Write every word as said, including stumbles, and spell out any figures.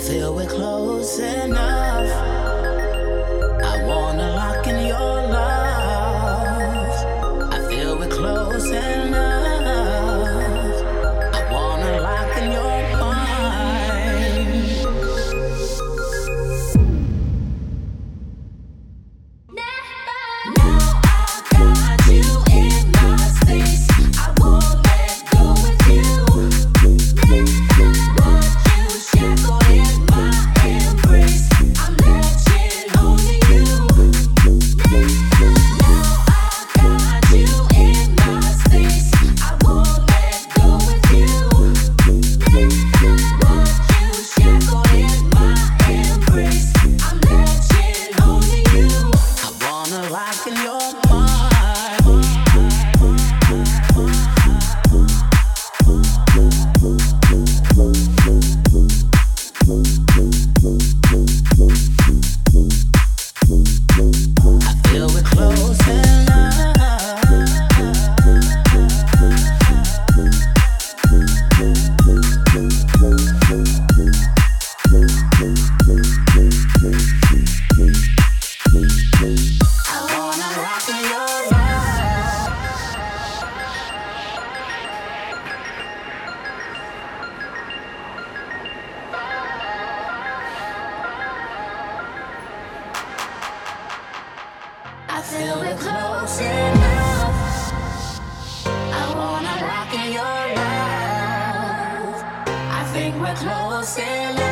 feel we're close enough. I wanna lock in your love. I feel we're close enough. I wanna lock in your mind. Now I got you in my space. I won't let go with you. Want you shackled in my embrace. I'm latching onto you. Now I got you in my space. I won't let go with you. Want you shackled in my embrace. I'm latching onto you. I wanna lock in your I feel we're close enough. I wanna rock in your love. I think we're close enough.